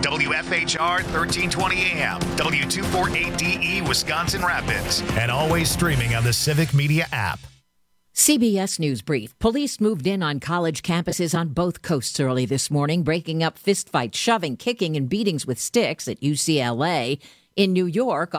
WFHR 1320 AM, W248DE Wisconsin Rapids, and always streaming on the Civic Media app. CBS News Brief. Police moved in on college campuses on both coasts early this morning, breaking up fistfights, shoving, kicking, and beatings with sticks at UCLA. In New York,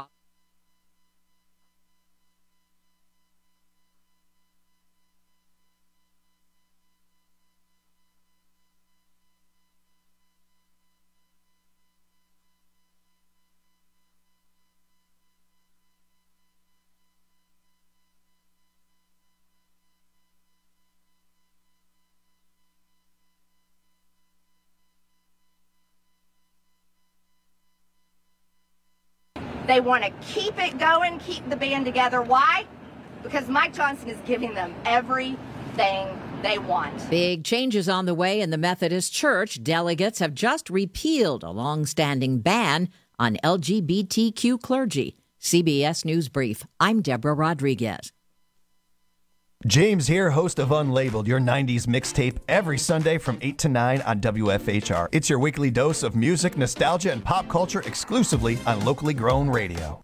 they want to keep it going, keep the band together. Why? Because Mike Johnson is giving them everything they want. Big changes on the way in the Methodist Church. Delegates have just repealed a long-standing ban on LGBTQ clergy. CBS News Brief. I'm Deborah Rodriguez. James here, host of Unlabeled, your 90s mixtape, every Sunday from 8 to 9 on WFHR. It's your weekly dose of music, nostalgia, and pop culture exclusively on locally grown radio.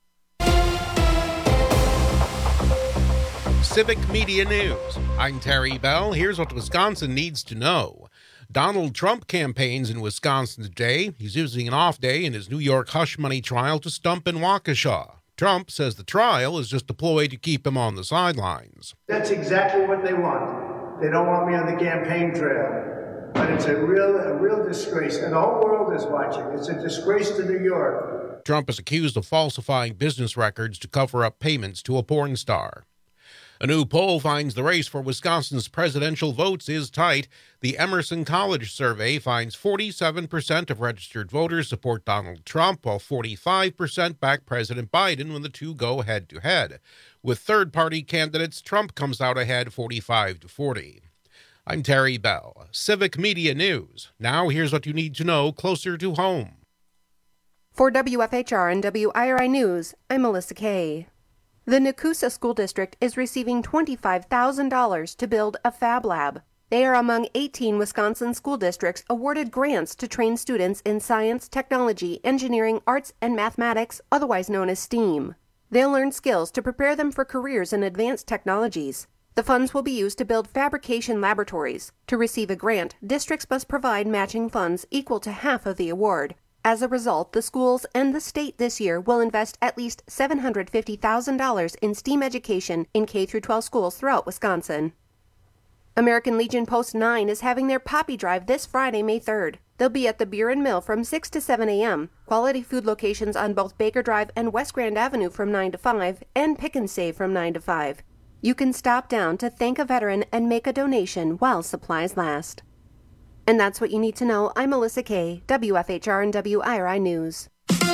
Civic Media News. I'm Terry Bell. Here's what Wisconsin needs to know. Donald Trump campaigns in Wisconsin today. He's using an off day in his New York hush money trial to stump in Waukesha. Trump says the trial is just a ploy to keep him on the sidelines. That's exactly what they want. They don't want me on the campaign trail. But it's a real disgrace. And the whole world is watching. It's a disgrace to New York. Trump is accused of falsifying business records to cover up payments to a porn star. A new poll finds the race for Wisconsin's presidential votes is tight. The Emerson College survey finds 47% of registered voters support Donald Trump, while 45% back President Biden when the two go head-to-head. With third-party candidates, Trump comes out ahead 45-40. I'm Terry Bell, Civic Media News. Now here's what you need to know closer to home. For WFHR and WIRI News, I'm Melissa Kay. The Nakusa School District is receiving $25,000 to build a Fab Lab. They are among 18 Wisconsin school districts awarded grants to train students in science, technology, engineering, arts, and mathematics, otherwise known as STEAM. They'll learn skills to prepare them for careers in advanced technologies. The funds will be used to build fabrication laboratories. To receive a grant, districts must provide matching funds equal to half of the award. As a result, the schools and the state this year will invest at least $750,000 in STEAM education in K-12 schools throughout Wisconsin. American Legion Post 9 is having their Poppy Drive this Friday, May 3rd. They'll be at the Buren Mill from 6 to 7 a.m., quality food locations on both Baker Drive and West Grand Avenue from 9 to 5, and Pick and Save from 9 to 5. You can stop down to thank a veteran and make a donation while supplies last. And that's what you need to know. I'm Melissa Kay, WFHR and WIRI News.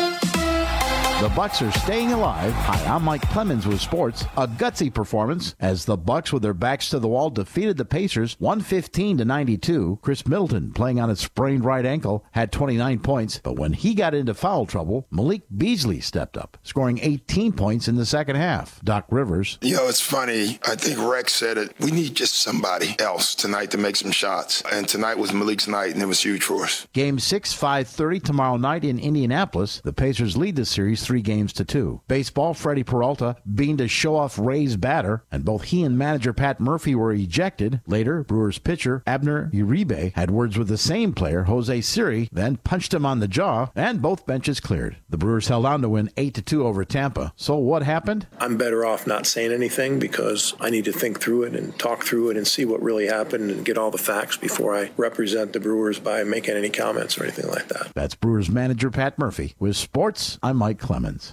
The Bucks are staying alive. Hi, I'm Mike Clemens with sports. A gutsy performance as the Bucks, with their backs to the wall, defeated the Pacers 115-92. Chris Middleton, playing on a sprained right ankle, had 29 points. But when he got into foul trouble, Malik Beasley stepped up, scoring 18 points in the second half. Doc Rivers. It's funny. I think Rex said it. We need just somebody else tonight to make some shots. And tonight was Malik's night, and it was huge for us. Game 6, 5:30 tomorrow night in Indianapolis. The Pacers lead the series 3-2. Baseball, Freddie Peralta beamed to show off Ray's batter, and both he and manager Pat Murphy were ejected. Later, Brewers pitcher Abner Uribe had words with the same player, Jose Siri, then punched him on the jaw, and both benches cleared. The Brewers held on to win 8-2 over Tampa. So what happened? I'm better off not saying anything because I need to think through it and talk through it and see what really happened and get all the facts before I represent the Brewers by making any comments or anything like that. That's Brewers manager Pat Murphy. With sports, I'm Mike Clemens.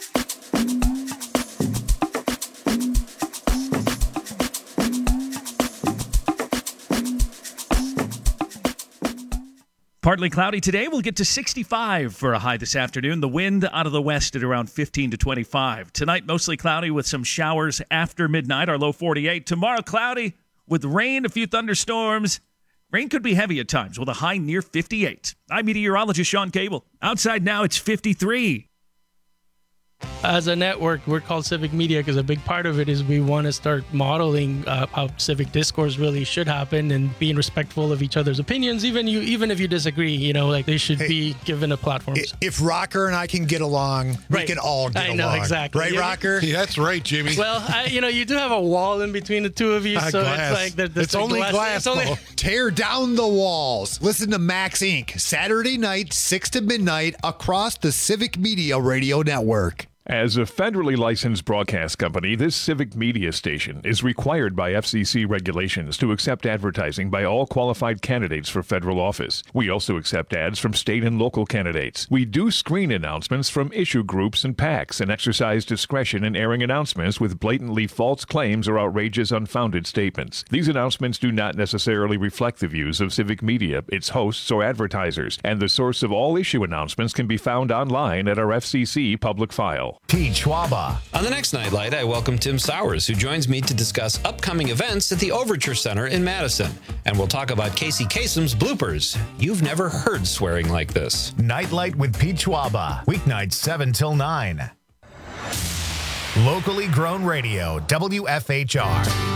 Partly cloudy today. We'll get to 65 for a high this afternoon. The wind out of the west at around 15 to 25. Tonight, mostly cloudy with some showers after midnight. Our low 48. Tomorrow, cloudy with rain, a few thunderstorms. Rain could be heavy at times with a high near 58. I'm meteorologist Sean Cable. Outside now, it's 53. As a network, we're called Civic Media because a big part of it is we want to start modeling how civic discourse really should happen and being respectful of each other's opinions, even if you disagree. Like they should be given a platform. If Rocker and I can get along, we can all get along. I know, exactly. Right, Rocker? Yeah, that's right, Jimmy. Well, you do have a wall in between the two of you, so glass. it's like it's only glass. Tear down the walls. Listen to Max Inc. Saturday night, 6 to midnight, across the Civic Media Radio Network. As a federally licensed broadcast company, this Civic Media station is required by FCC regulations to accept advertising by all qualified candidates for federal office. We also accept ads from state and local candidates. We do screen announcements from issue groups and PACs and exercise discretion in airing announcements with blatantly false claims or outrageous, unfounded statements. These announcements do not necessarily reflect the views of Civic Media, its hosts, or advertisers, and the source of all issue announcements can be found online at our FCC public file. Pete Schwaba. On the next Nightlight, I welcome Tim Sowers, who joins me to discuss upcoming events at the Overture Center in Madison. And we'll talk about Casey Kasem's bloopers. You've never heard swearing like this. Nightlight with Pete Schwaba. Weeknights 7 till 9. Locally grown radio, WFHR.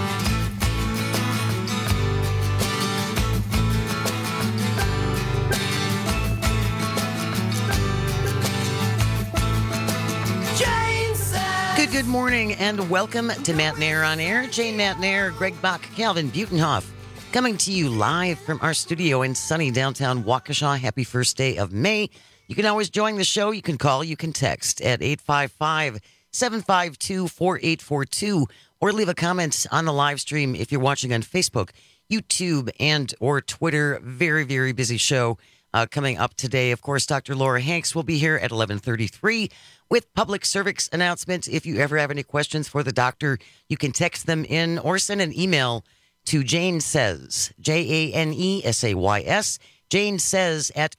Good morning and welcome to Matt Nair on Air. Jane Matt Nair, Greg Bach, Calvin Butenhoff, coming to you live from our studio in sunny downtown Waukesha. Happy first day of May. You can always join the show. You can call, you can text at 855-752-4842 or leave a comment on the live stream if you're watching on Facebook, YouTube, and or Twitter. Very, very busy show coming up today. Of course, Dr. Laura Hanks will be here at 11:33 with public service announcement. If you ever have any questions for the doctor, you can text them in or send an email to Jane Says, JANESAYS, Jane Says at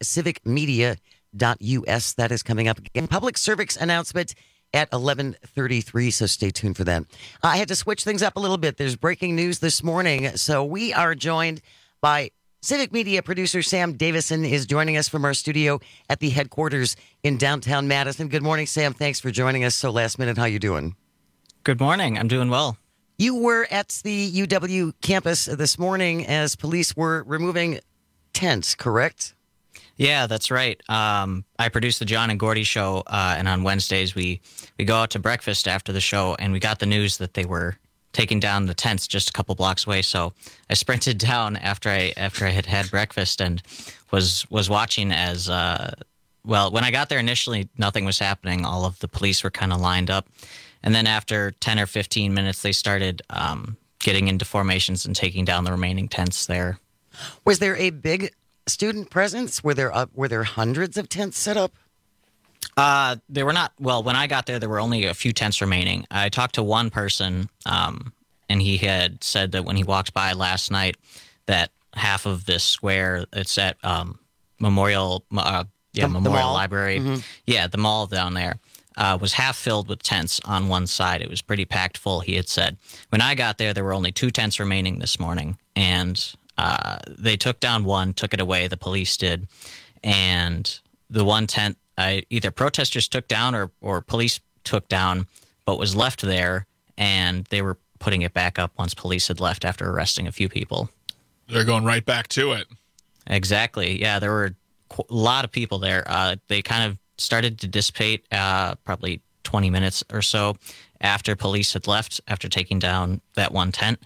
civicmedia.us. That is coming up again. Public service announcement at 11:33, so stay tuned for that. I had to switch things up a little bit. There's breaking news this morning, so we are joined by Civic Media producer Sam Davison is joining us from our studio at the headquarters in downtown Madison. Good morning, Sam. Thanks for joining us so last minute. How you doing? Good morning. I'm doing well. You were at the UW campus this morning as police were removing tents, correct? Yeah, that's right. I produce the John and Gordy show, and on Wednesdays we go out to breakfast after the show, and we got the news that they were taking down the tents just a couple blocks away. So I sprinted down after I had breakfast and was watching as when I got there initially, nothing was happening. All of the police were kind of lined up, and then after 10 or 15 minutes, they started getting into formations and taking down the remaining tents there. Was there a big student presence? Were there hundreds of tents set up? They were not. Well, when I got there were only a few tents remaining. I talked to one person, and he had said that when he walked by last night, that half of this square, it's at Memorial Library. Mm-hmm. Yeah, the mall down there was half filled with tents on one side. It was pretty packed full, he had said. When I got there were only 2 tents remaining this morning, and they took down one, took it away, the police did, and the one tent either protesters took down or police took down, but was left there, and they were putting it back up once police had left after arresting a few people. They're going right back to it. Exactly. Yeah, there were a lot of people there. They kind of started to dissipate probably 20 minutes or so after police had left, after taking down that one tent.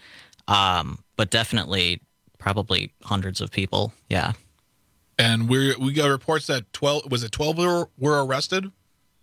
But definitely probably hundreds of people, yeah. And we got reports that 12 were arrested?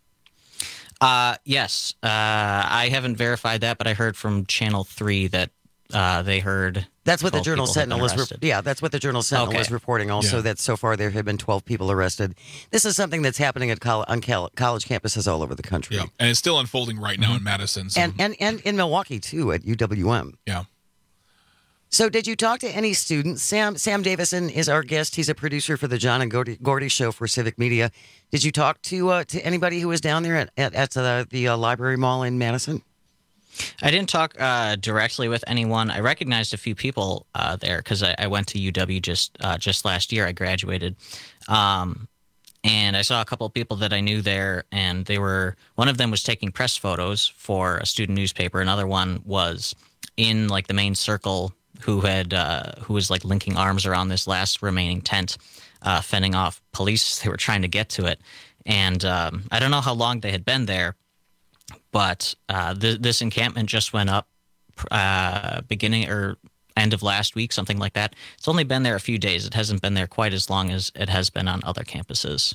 Yes. I haven't verified that, but I heard from Channel 3 that they heard. That's what the Journal Sentinel is. That's what the Journal Sentinel is reporting. Also, that so far there have been 12 people arrested. This is something that's happening at on college campuses all over the country. Yeah, and it's still unfolding right now in Madison. So. And in Milwaukee too, at UWM. Yeah. So did you talk to any students? Sam Davison is our guest. He's a producer for the John and Gordy show for Civic Media. Did you talk to anybody who was down there at the Library Mall in Madison? I didn't talk directly with anyone. I recognized a few people there because I went to UW just last year. I graduated. And And I saw a couple of people that I knew there, and one of them was taking press photos for a student newspaper. Another one was in like the main circle who was like linking arms around this last remaining tent, fending off police. They were trying to get to it. And I don't know how long they had been there, but this encampment just went up beginning or end of last week, something like that. It's only been there a few days. It hasn't been there quite as long as it has been on other campuses.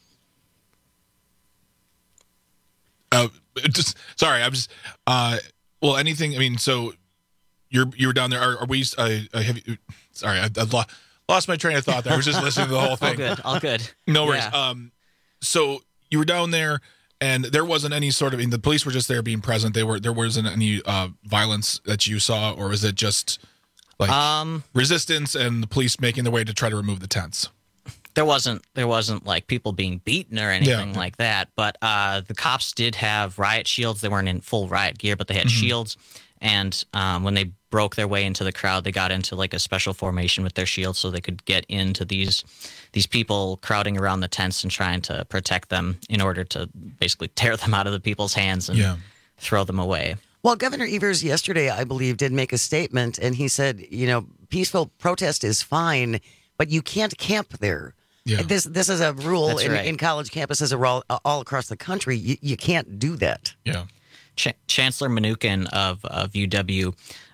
Sorry, I'm just well, anything. I mean, so you were down there. Are we? Have you, sorry, I lost my train of thought there. I was just listening to the whole thing. All good. No worries. Yeah. So you were down there, and there wasn't any sort of. I mean, the police were just there being present. There wasn't any violence that you saw, or was it just like resistance and the police making their way to try to remove the tents? There wasn't like people being beaten or anything like that. But the cops did have riot shields. They weren't in full riot gear, but they had shields. And when they broke their way into the crowd, they got into like a special formation with their shields so they could get into these people crowding around the tents and trying to protect them in order to basically tear them out of the people's hands and throw them away. Well, Governor Evers yesterday, I believe, did make a statement, and he said, peaceful protest is fine, but you can't camp there. Yeah. This is a rule in college campuses all across the country. You can't do that. Yeah. Chancellor Mnuchin of UW,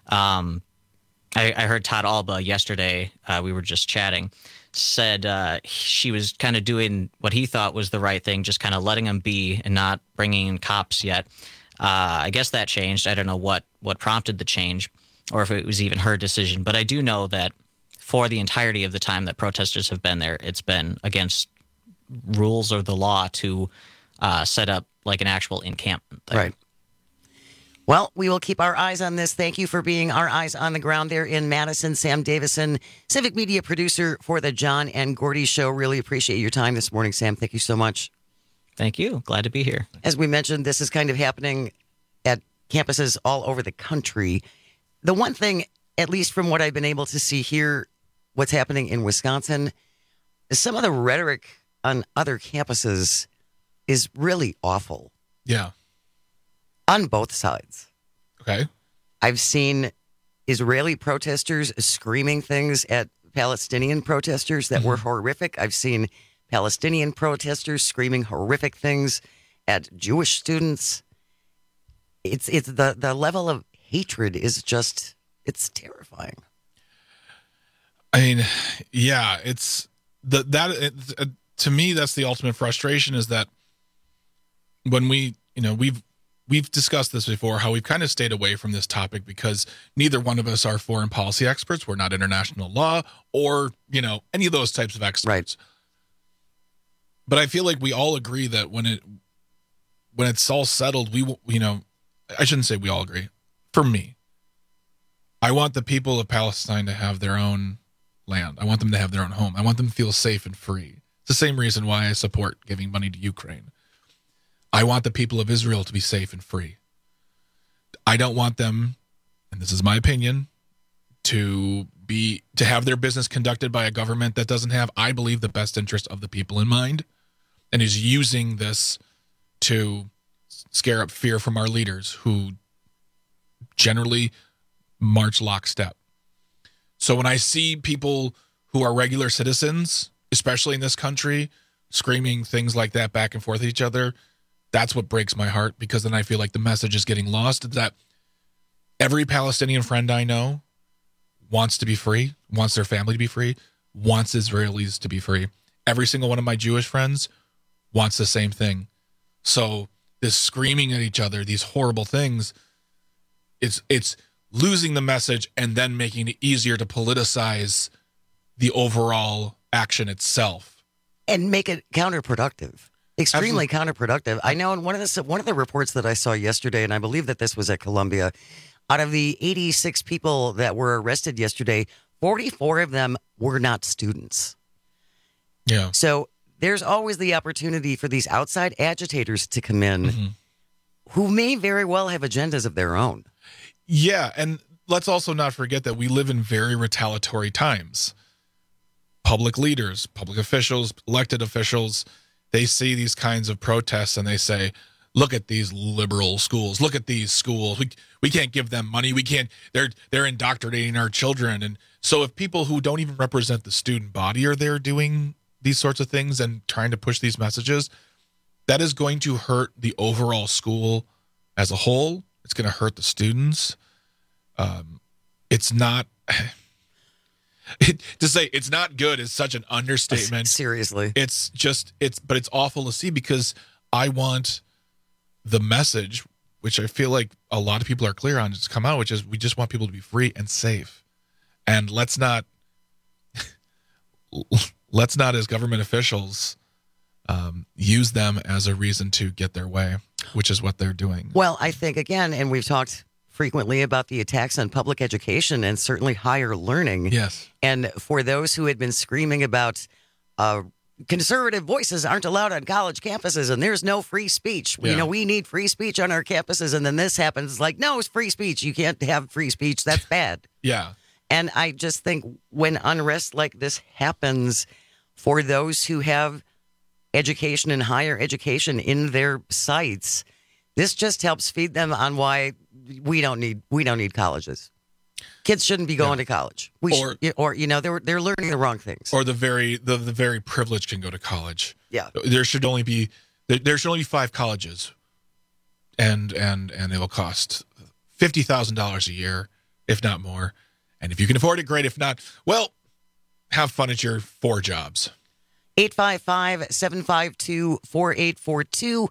I heard Todd Alba yesterday, we were just chatting, said she was kind of doing what he thought was the right thing, just kind of letting them be and not bringing in cops yet. I guess that changed. I don't know what prompted the change or if it was even her decision. But I do know that for the entirety of the time that protesters have been there, it's been against rules or the law to set up like an actual encampment there. Right. Well, we will keep our eyes on this. Thank you for being our eyes on the ground there in Madison. Sam Davison, Civic Media producer for the John and Gordy Show. Really appreciate your time this morning, Sam. Thank you so much. Thank you. Glad to be here. As we mentioned, this is kind of happening at campuses all over the country. The one thing, at least from what I've been able to see here, what's happening in Wisconsin, is some of the rhetoric on other campuses is really awful. Yeah. On both sides. Okay. I've seen Israeli protesters screaming things at Palestinian protesters that were horrific. I've seen Palestinian protesters screaming horrific things at Jewish students. It's the level of hatred is just, it's terrifying. I mean, yeah, it's to me, that's the ultimate frustration is that when we've discussed this before, how we've kind of stayed away from this topic because neither one of us are foreign policy experts. We're not international law or, any of those types of experts. Right. But I feel like we all agree that when it's all settled, I shouldn't say we all agree. For me, I want the people of Palestine to have their own land. I want them to have their own home. I want them to feel safe and free. It's the same reason why I support giving money to Ukraine. I want the people of Israel to be safe and free. I don't want them, and this is my opinion, to have their business conducted by a government that doesn't have, I believe, the best interest of the people in mind and is using this to scare up fear from our leaders who generally march lockstep. So when I see people who are regular citizens, especially in this country, screaming things like that back and forth at each other, that's what breaks my heart, because then I feel like the message is getting lost, that every Palestinian friend I know wants to be free, wants their family to be free, wants Israelis to be free. Every single one of my Jewish friends wants the same thing. So this screaming at each other, these horrible things, it's losing the message and then making it easier to politicize the overall action itself. And make it counterproductive. Extremely counterproductive. I know in one of the reports that I saw yesterday, and I believe that this was at Columbia, out of the 86 people that were arrested yesterday, 44 of them were not students. Yeah. So there's always the opportunity for these outside agitators to come in who may very well have agendas of their own. Yeah, and let's also not forget that we live in very retaliatory times. Public leaders, public officials, elected officials they see these kinds of protests and they say, look at these liberal schools. Look at these schools. We can't give them money. We can't. They're indoctrinating our children. And so if people who don't even represent the student body are there doing these sorts of things and trying to push these messages, that is going to hurt the overall school as a whole. It's going to hurt the students. It's not. To say it's not good is such an understatement. Seriously, but it's awful to see, because I want the message, which I feel like a lot of people are clear on, to come out, which is we just want people to be free and safe, and let's not as government officials use them as a reason to get their way, which is what they're doing. Well, I think, again, and we've talked frequently about the attacks on public education and certainly higher learning. Yes. And for those who had been screaming about conservative voices aren't allowed on college campuses and there's no free speech. Yeah. We need free speech on our campuses. And then this happens. It's like, no, it's free speech. You can't have free speech. That's bad. Yeah. And I just think when unrest like this happens, for those who have education and higher education in their sights, this just helps feed them on why we don't need colleges. Kids shouldn't be going to college. They're learning the wrong things. Or the very privileged can go to college. Yeah. There should only be 5 colleges, and it will cost $50,000 a year, if not more. And if you can afford it, great. If not, well, have fun at your 4 jobs. 855-752-4842.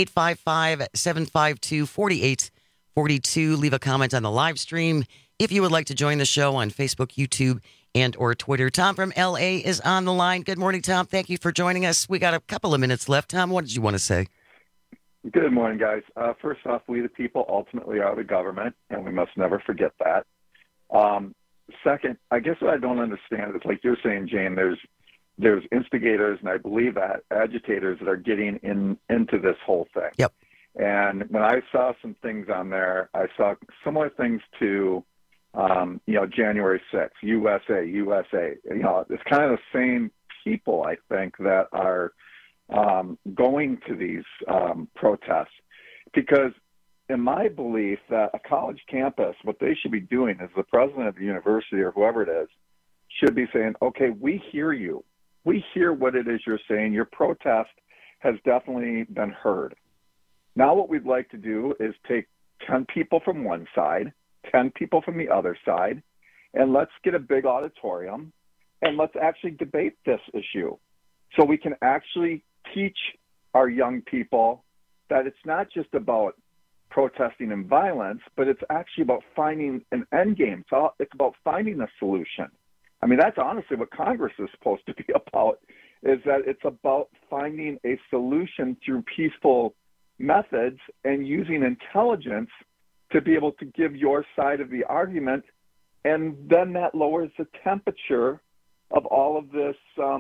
855-752-4842. Leave a comment on the live stream if you would like to join the show on Facebook, YouTube, and or Twitter. Tom from LA is on the line. Good morning, Tom. Thank you for joining us. We got a couple of minutes left. Tom, what did you want to say? Good morning, guys. First off, we the people ultimately are the government, and we must never forget that. Second, I guess what I don't understand is, like you're saying, Jane, there's instigators, and I believe that agitators that are getting into this whole thing. Yep. And when I saw some things on there, I saw similar things to, January 6th, USA. It's kind of the same people, I think, that are going to these protests. Because in my belief that a college campus, what they should be doing is the president of the university or whoever it is should be saying, okay, we hear you. We hear what it is you're saying. Your protest has definitely been heard. Now what we'd like to do is take 10 people from one side, 10 people from the other side, and let's get a big auditorium and let's actually debate this issue so we can actually teach our young people that it's not just about protesting and violence, but it's actually about finding an end game. So it's about finding a solution. I mean, that's honestly what Congress is supposed to be about, is that it's about finding a solution through peaceful methods and using intelligence to be able to give your side of the argument. And then that lowers the temperature of all of this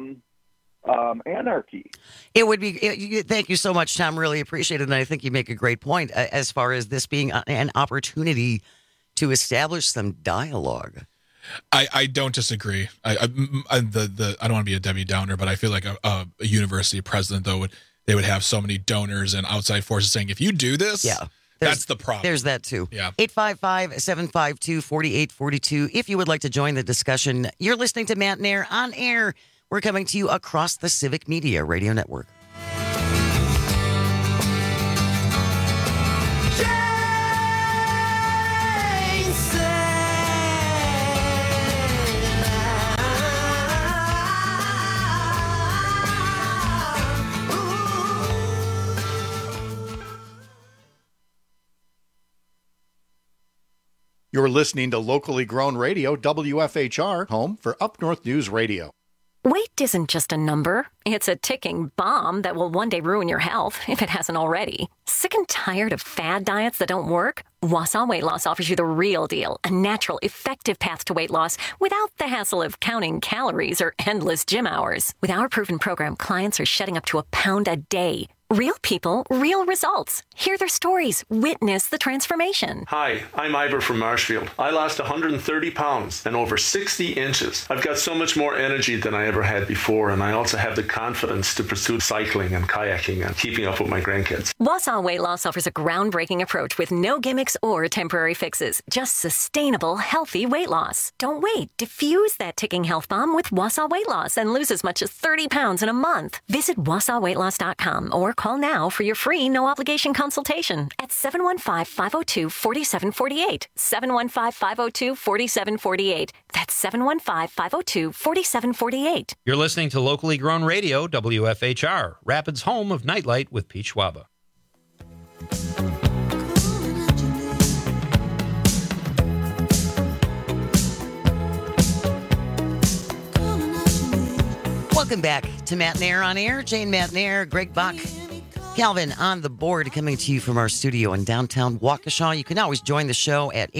anarchy. It would be. Thank you so much, Tom. Really appreciate it. And I think you make a great point as far as this being an opportunity to establish some dialogue. I don't disagree. I don't want to be a Debbie Downer, but I feel like a university president, though, they would have so many donors and outside forces saying, if you do this, that's the problem. There's that, too. Yeah. 855-752-4842. If you would like to join the discussion, you're listening to Matt and Air on air. We're coming to you across the Civic Media Radio Network. You're listening to locally grown radio, WFHR, home for Up North News Radio. Weight isn't just a number. It's a ticking bomb that will one day ruin your health, if it hasn't already. Sick and tired of fad diets that don't work? Wausau Weight Loss offers you the real deal, a natural, effective path to weight loss without the hassle of counting calories or endless gym hours. With our proven program, clients are shedding up to 1 pound a day. Real people, real results. Hear their stories. Witness the transformation. Hi, I'm Ivor from Marshfield. I lost 130 pounds and over 60 inches. I've got so much more energy than I ever had before, and I also have the confidence to pursue cycling and kayaking and keeping up with my grandkids. Wausau Weight Loss offers a groundbreaking approach with no gimmicks or temporary fixes. Just sustainable, healthy weight loss. Don't wait. Diffuse that ticking health bomb with Wausau Weight Loss and lose as much as 30 pounds in a month. Visit WausauWeightLoss.com or call now for your free no-obligation consultation at 715-502-4748. 715-502-4748. That's 715-502-4748. You're listening to locally grown radio, WFHR, Rapids' home of Nightlight with Pete Schwaba. Welcome back to Matt Nair on Air. Jane Matt Nair, Greg Bach, Calvin on the board, coming to you from our studio in downtown Waukesha. You can always join the show at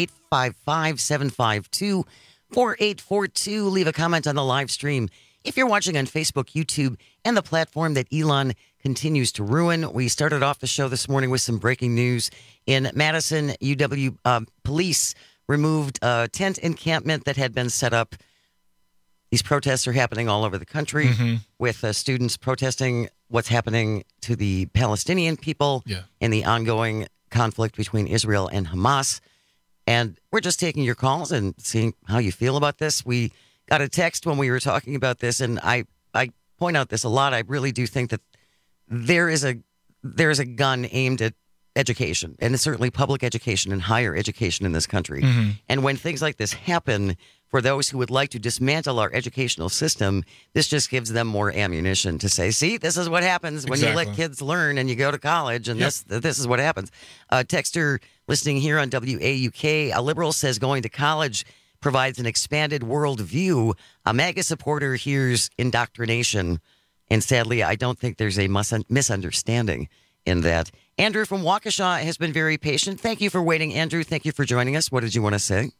855-752-4842. Leave a comment on the live stream. If you're watching on Facebook, YouTube, and the platform that Elon continues to ruin, we started off the show this morning with some breaking news. In Madison, UW police removed a tent encampment that had been set up. These protests are happening all over the country with students protesting what's happening to the Palestinian people in the ongoing conflict between Israel and Hamas. And we're just taking your calls and seeing how you feel about this. We got a text when we were talking about this, and I point out this a lot. I really do think that there is a gun aimed at education, and it's certainly public education and higher education in this country. And when things like this happen, for those who would like to dismantle our educational system, this just gives them more ammunition to say, see, this is what happens when you let kids learn and you go to college, and this is what happens. Texter listening here on WAUK, a liberal says going to college provides an expanded worldview. A MAGA supporter hears indoctrination, and sadly, I don't think there's a misunderstanding in that. Andrew from Waukesha has been very patient. Thank you for waiting, Andrew. Thank you for joining us. What did you want to say?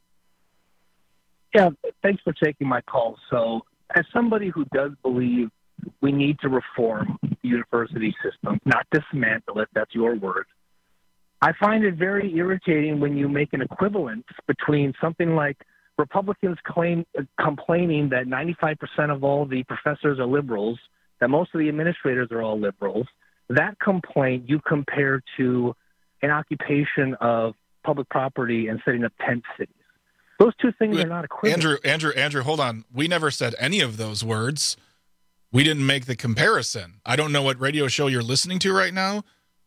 Yeah, thanks for taking my call. So, as somebody who does believe we need to reform the university system, not dismantle it, that's your word, I find it very irritating when you make an equivalence between something like Republicans complaining that 95% of all the professors are liberals, that most of the administrators are all liberals. That complaint you compare to an occupation of public property and setting up tent cities. Those two things are not equivalent. Andrew, hold on. We never said any of those words. We didn't make the comparison. I don't know what radio show you're listening to right now,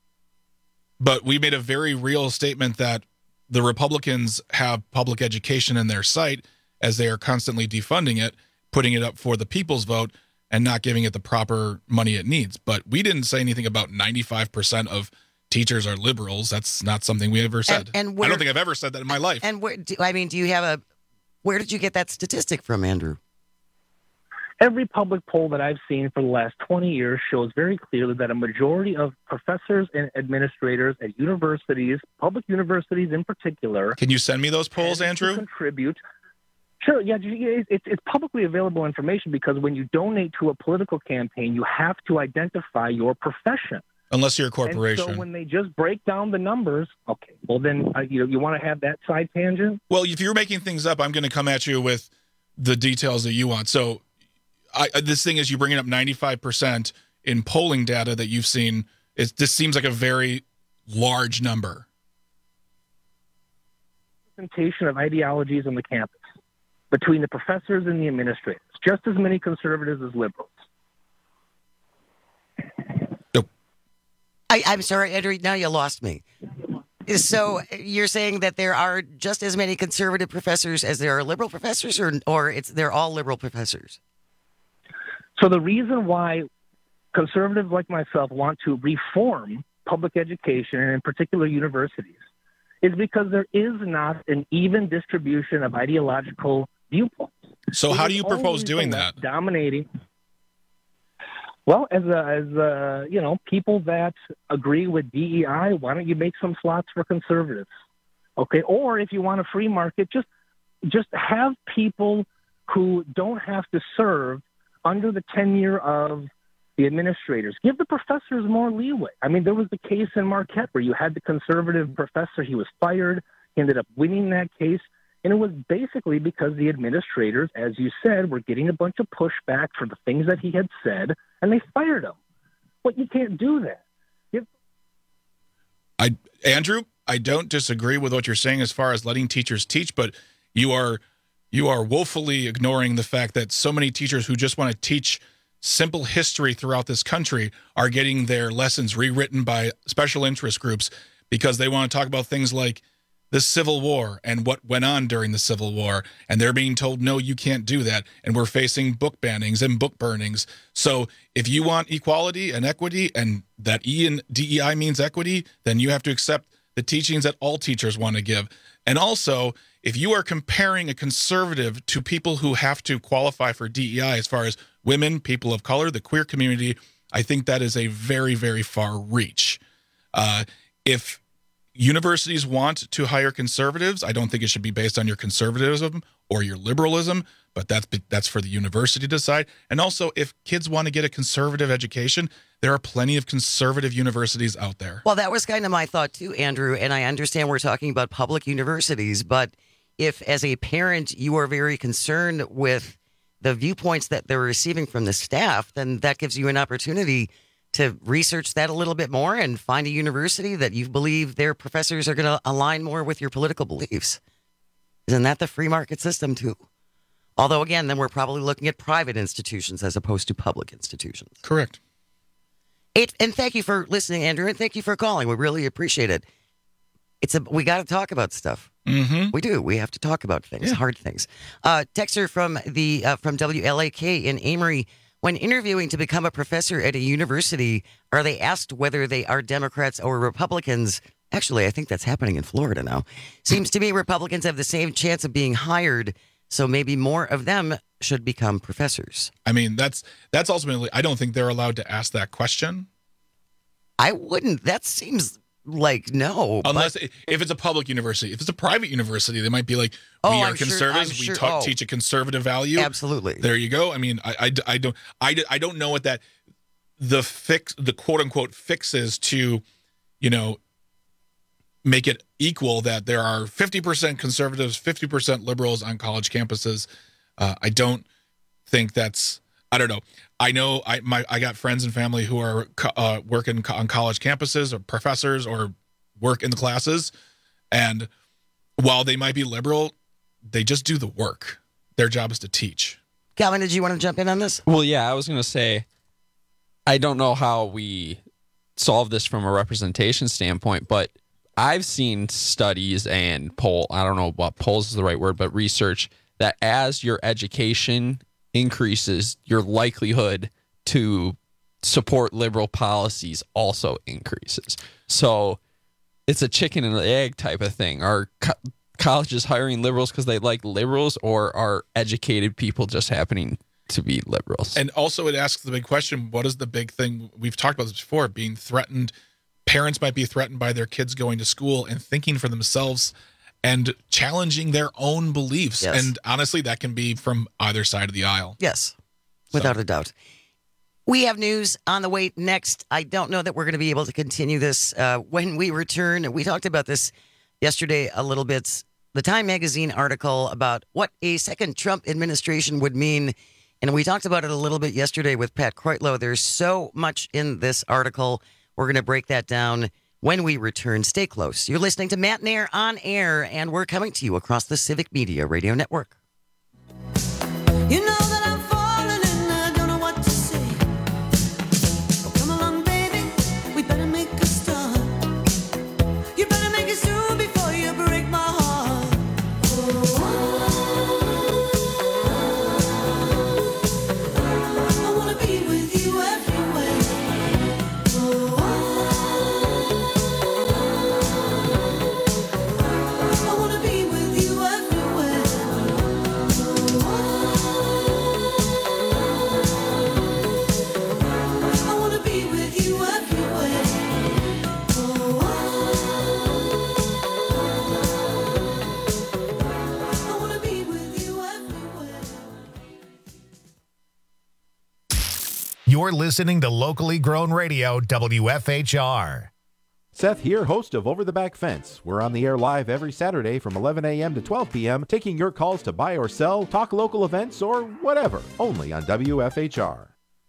but we made a very real statement that the Republicans have public education in their sight as they are constantly defunding it, putting it up for the people's vote, and not giving it the proper money it needs. But we didn't say anything about 95% of teachers are liberals. That's not something we ever said. And I don't think I've ever said that in my life. And where did you get that statistic from, Andrew? Every public poll that I've seen for the last 20 years shows very clearly that a majority of professors and administrators at universities, public universities in particular. Can you send me those polls, Andrew? Contribute. Sure, yeah, it's publicly available information because when you donate to a political campaign, you have to identify your profession. Unless you're a corporation. And so when they just break down the numbers, okay, well then you want to have that side tangent? Well, if you're making things up, I'm going to come at you with the details that you want. So this thing is you bringing up 95% in polling data that you've seen. This seems like a very large number. Representation of ideologies on the campus between the professors and the administrators. Just as many conservatives as liberals. I'm sorry, Andrew, now you lost me. So you're saying that there are just as many conservative professors as there are liberal professors, or they're all liberal professors? So the reason why conservatives like myself want to reform public education, and in particular universities, is because there is not an even distribution of ideological viewpoints. So how do you propose doing that? Dominating. Well, as people that agree with DEI, why don't you make some slots for conservatives? Okay, or if you want a free market, just have people who don't have to serve under the tenure of the administrators. Give the professors more leeway. I mean, there was the case in Marquette where you had the conservative professor. He was fired. He ended up winning that case. And it was basically because the administrators, as you said, were getting a bunch of pushback for the things that he had said, and they fired him. But you can't do that. Andrew, I don't disagree with what you're saying as far as letting teachers teach, but you are woefully ignoring the fact that so many teachers who just want to teach simple history throughout this country are getting their lessons rewritten by special interest groups because they want to talk about things like the Civil War and what went on during the Civil War, and they're being told, no, you can't do that, and we're facing book bannings and book burnings. So if you want equality and equity, and that E in DEI means equity, then you have to accept the teachings that all teachers want to give. And also, if you are comparing a conservative to people who have to qualify for DEI as far as women, people of color, the queer community, I think that is a very, very far reach. If universities want to hire conservatives, I don't think it should be based on your conservatism or your liberalism, but that's for the university to decide. And also, if kids want to get a conservative education, there are plenty of conservative universities out there. Well, that was kind of my thought too, Andrew, and I understand we're talking about public universities, but if as a parent you are very concerned with the viewpoints that they're receiving from the staff, then that gives you an opportunity to research that a little bit more and find a university that you believe their professors are going to align more with your political beliefs. Isn't that the free market system too? Although, again, then we're probably looking at private institutions as opposed to public institutions. Correct. And thank you for listening, Andrew, and thank you for calling. We really appreciate it. We got to talk about stuff. Mm-hmm. We do. We have to talk about things, hard things. Texter from WLAK in Amory. When interviewing to become a professor at a university, are they asked whether they are Democrats or Republicans? Actually, I think that's happening in Florida now. Seems to me Republicans have the same chance of being hired, so maybe more of them should become professors. I mean, that's ultimately, I don't think they're allowed to ask that question. I wouldn't. That seems like no. Unless if it's a public university. If it's a private university, they might be like, we are conservatives. We teach a conservative value. Absolutely. There you go. I mean, I don't know what the quote unquote fix is to, make it equal that there are 50% conservatives, 50% liberals on college campuses. I don't think that's, I don't know. I know I got friends and family who are working on college campuses or professors or work in the classes. And while they might be liberal, they just do the work. Their job is to teach. Calvin, did you want to jump in on this? Well, yeah, I was going to say, I don't know how we solve this from a representation standpoint, but I've seen studies and I don't know what polls is the right word, but research that as your education increases, your likelihood to support liberal policies also increases. So it's a chicken and egg type of thing. Are colleges hiring liberals because they like liberals, or are educated people just happening to be liberals? And also it asks the big question, what is the big thing? We've talked about this before, being threatened. Parents might be threatened by their kids going to school and thinking for themselves and challenging their own beliefs. Yes. And honestly, that can be from either side of the aisle. Yes, without a doubt. We have news on the way next. I don't know that we're going to be able to continue this when we return. We talked about this yesterday a little bit. The Time Magazine article about what a second Trump administration would mean. And we talked about it a little bit yesterday with Pat Kreutlow. There's so much in this article. We're going to break that down when we return. Stay close. You're listening to Matt Nair on air, and we're coming to you across the Civic Media Radio Network. You know that I'm falling and I don't know what to say. Oh, come along, baby, we better make a start. You better make it soon before you break my heart. I wanna be with you everywhere. I wanna be with you everywhere. You're listening to locally grown radio, WFHR. Seth here, host of Over the Back Fence. We're on the air live every Saturday from 11 a.m. to 12 p.m., taking your calls to buy or sell, talk local events, or whatever, only on WFHR.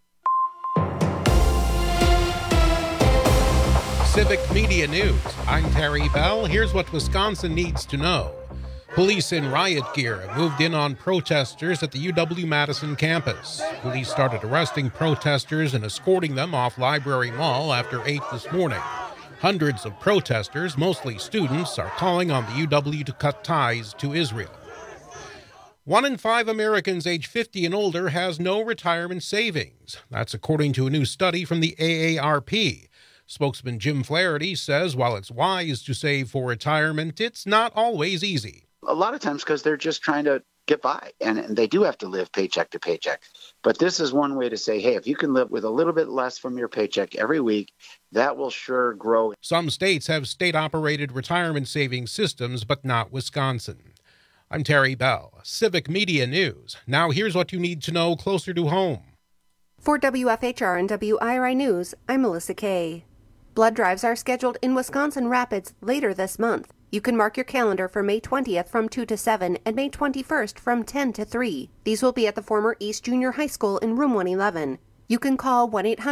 Civic Media News. I'm Terry Bell. Here's what Wisconsin needs to know. Police in riot gear moved in on protesters at the UW-Madison campus. Police started arresting protesters and escorting them off Library Mall after 8 this morning. Hundreds of protesters, mostly students, are calling on the UW to cut ties to Israel. 1 in 5 Americans age 50 and older has no retirement savings. That's according to a new study from the AARP. Spokesman Jim Flaherty says while it's wise to save for retirement, it's not always easy. A lot of times because they're just trying to get by, and they do have to live paycheck to paycheck. But this is one way to say, hey, if you can live with a little bit less from your paycheck every week, that will sure grow. Some states have state-operated retirement savings systems, but not Wisconsin. I'm Terry Bell, Civic Media News. Now here's what you need to know closer to home. For WFHR and WIRI News, I'm Melissa Kay. Blood drives are scheduled in Wisconsin Rapids later this month. You can mark your calendar for May 20th from 2 to 7 and May 21st from 10 to 3. These will be at the former East Junior High School in room 111. You can call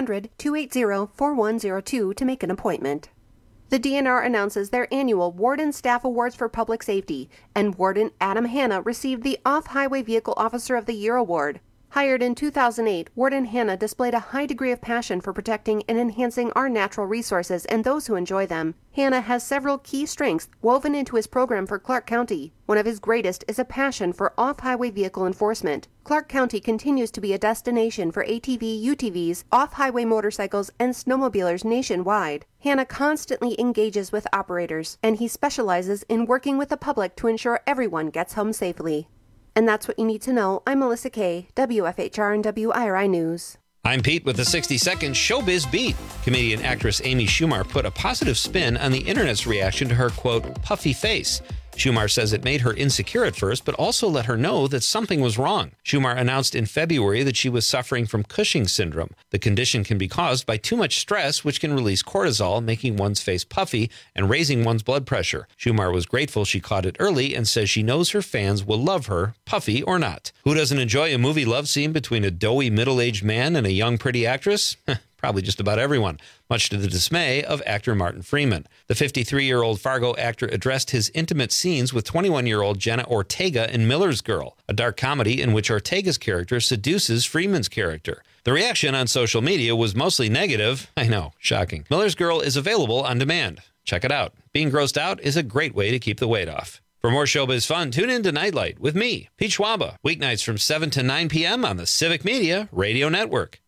1-800-280-4102 to make an appointment. The DNR announces their annual Warden Staff Awards for Public Safety, and Warden Adam Hanna received the Off-Highway Vehicle Officer of the Year award. Hired in 2008, Warden Hanna displayed a high degree of passion for protecting and enhancing our natural resources and those who enjoy them. Hanna has several key strengths woven into his program for Clark County. One of his greatest is a passion for off-highway vehicle enforcement. Clark County continues to be a destination for ATV, UTVs, off-highway motorcycles, and snowmobilers nationwide. Hanna constantly engages with operators, and he specializes in working with the public to ensure everyone gets home safely. And that's what you need to know. I'm Melissa Kay, WFHR and WIRI News. I'm Pete with the 60-second Showbiz Beat. Comedian actress Amy Schumer put a positive spin on the internet's reaction to her, quote, puffy face. Schumer says it made her insecure at first, but also let her know that something was wrong. Schumer announced in February that she was suffering from Cushing's syndrome. The condition can be caused by too much stress, which can release cortisol, making one's face puffy and raising one's blood pressure. Schumer was grateful she caught it early and says she knows her fans will love her, puffy or not. Who doesn't enjoy a movie love scene between a doughy middle-aged man and a young pretty actress? Probably just about everyone, much to the dismay of actor Martin Freeman. The 53-year-old Fargo actor addressed his intimate scenes with 21-year-old Jenna Ortega in Miller's Girl, a dark comedy in which Ortega's character seduces Freeman's character. The reaction on social media was mostly negative. I know, shocking. Miller's Girl is available on demand. Check it out. Being grossed out is a great way to keep the weight off. For more showbiz fun, tune in to Nightlight with me, Pete Schwaba, weeknights from 7 to 9 p.m. on the Civic Media Radio Network.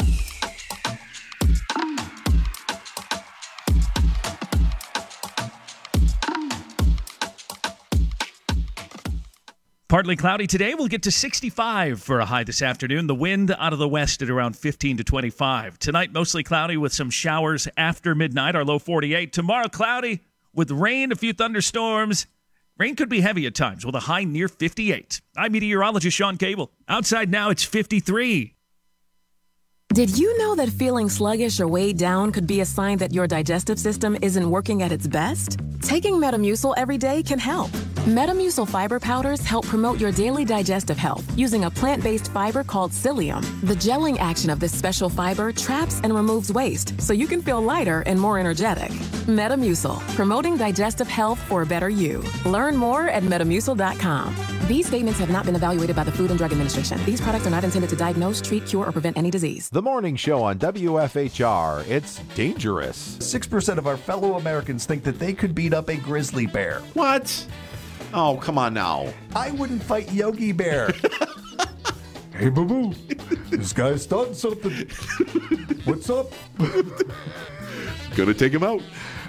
Partly cloudy today. We'll get to 65 for a high this afternoon. The wind out of the west at around 15 to 25. Tonight, mostly cloudy with some showers after midnight. Our low 48. Tomorrow, cloudy with rain, a few thunderstorms. Rain could be heavy at times with a high near 58. I'm meteorologist Sean Cable. Outside now, it's 53. Did you know that feeling sluggish or weighed down could be a sign that your digestive system isn't working at its best? Taking Metamucil every day can help. Metamucil fiber powders help promote your daily digestive health using a plant-based fiber called psyllium. The gelling action of this special fiber traps and removes waste so you can feel lighter and more energetic. Metamucil, promoting digestive health for a better you. Learn more at Metamucil.com. These statements have not been evaluated by the Food and Drug Administration. These products are not intended to diagnose, treat, cure, or prevent any disease. The morning show on WFHR. It's dangerous. 6% of our fellow Americans think that they could beat up a grizzly bear. What? Oh, come on now. I wouldn't fight Yogi Bear. Hey, boo-boo. This guy's starting something. What's up? Gonna take him out.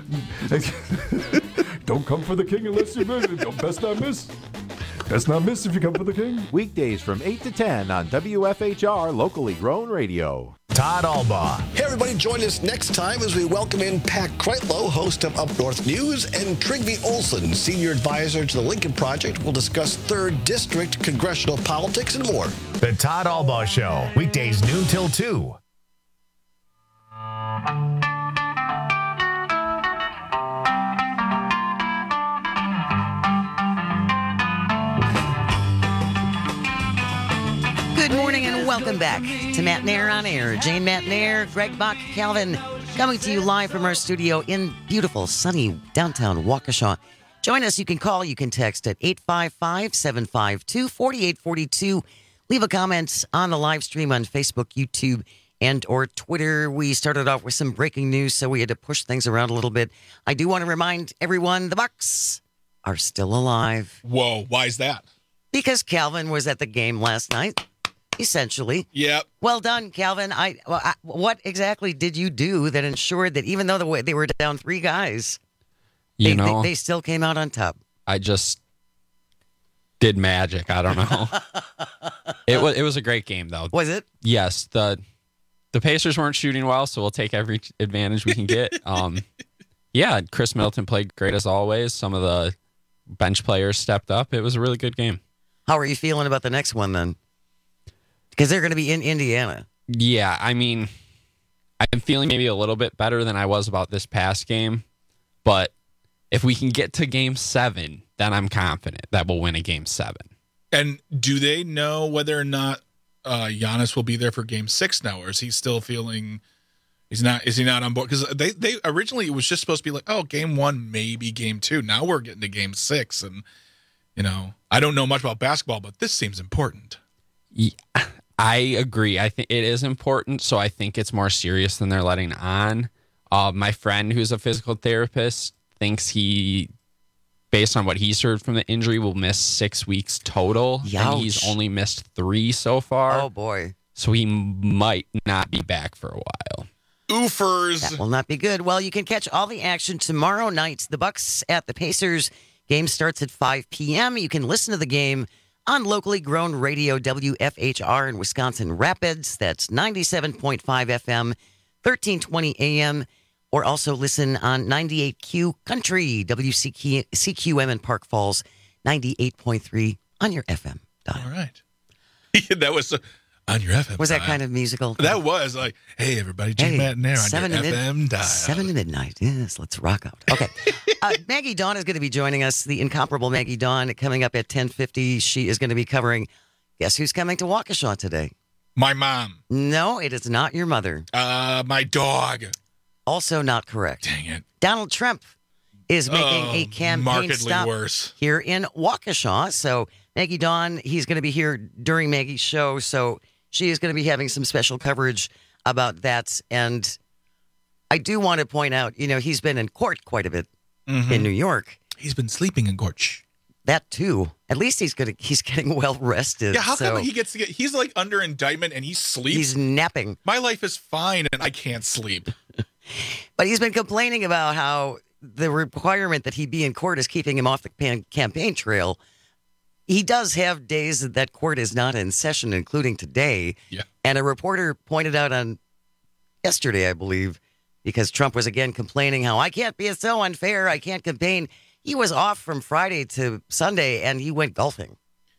Don't come for the king unless you miss. Best not miss. Best not miss if you come for the king. Weekdays from 8 to 10 on WFHR Locally Grown Radio. Todd Albaugh. Hey, everybody, join us next time as we welcome in Pat Kreitlow, host of Up North News, and Trygve Olsen, senior advisor to the Lincoln Project. We'll discuss 3rd District congressional politics and more. The Todd Albaugh Show, weekdays noon till 2. Welcome back to Matt Nair on Air. Jane Matt Nair, Greg Bach, Calvin, coming to you live from our studio in beautiful, sunny downtown Waukesha. Join us. You can call, you can text at 855-752-4842. Leave a comment on the live stream on Facebook, YouTube, and or Twitter. We started off with some breaking news, so we had to push things around a little bit. I do want to remind everyone the Bucks are still alive. Whoa, why is that? Because Calvin was at the game last night, essentially. Yep. Well done, Calvin. What exactly did you do that ensured that even though they were down 3 guys, they still came out on top? I just did magic. I don't know. It was a great game, though. Was it? Yes. The Pacers weren't shooting well, so we'll take every advantage we can get. Yeah, Chris Middleton played great as always. Some of the bench players stepped up. It was a really good game. How are you feeling about the next one then? Because they're going to be in Indiana. Yeah, I mean, I'm feeling maybe a little bit better than I was about this past game. But if we can get to Game 7, then I'm confident that we'll win a Game 7. And do they know whether or not Giannis will be there for Game 6 now, or is he still feeling is he not on board? Because they originally, it was just supposed to be like, oh, Game 1, maybe Game 2. Now we're getting to Game 6, and I don't know much about basketball, but this seems important. Yeah, I agree. I think it is important, so I think it's more serious than they're letting on. My friend, who's a physical therapist, thinks he, based on what he's heard from the injury, will miss 6 weeks total. Youch. And he's only missed 3 so far. Oh, boy. So he might not be back for a while. Oofers. That will not be good. Well, you can catch all the action tomorrow night. The Bucks at the Pacers. Game starts at 5 p.m. You can listen to the game on locally grown radio WFHR in Wisconsin Rapids. That's 97.5 FM, 1320 AM. Or also listen on 98Q Country, WCQM in Park Falls, 98.3 on your FM dial. All right. That was on your FM Was dial. that kind of musical? That was like, hey, everybody, Jim Matt and Nair on your FM dial. 7 to midnight. Yes, let's rock out. Okay. Maggie Dawn is going to be joining us, the incomparable Maggie Dawn, coming up at 10:50. She is going to be covering, guess who's coming to Waukesha today? My mom. No, it is not your mother. My dog. Also not correct. Dang it. Donald Trump is making a campaign markedly stop worse here in Waukesha. So Maggie Dawn, he's going to be here during Maggie's show. So she is going to be having some special coverage about that. And I do want to point out, he's been in court quite a bit in New York. He's been sleeping in court. That too. At least he's getting well rested. Yeah, how come he gets to get? He's like under indictment and he sleeps. He's napping. My life is fine and I can't sleep. But he's been complaining about how the requirement that he be in court is keeping him off the campaign trail. He does have days that court is not in session, including today. Yeah. And a reporter pointed out on yesterday, I believe, because Trump was again complaining how I can't be so unfair. I can't campaign. He was off from Friday to Sunday and he went golfing.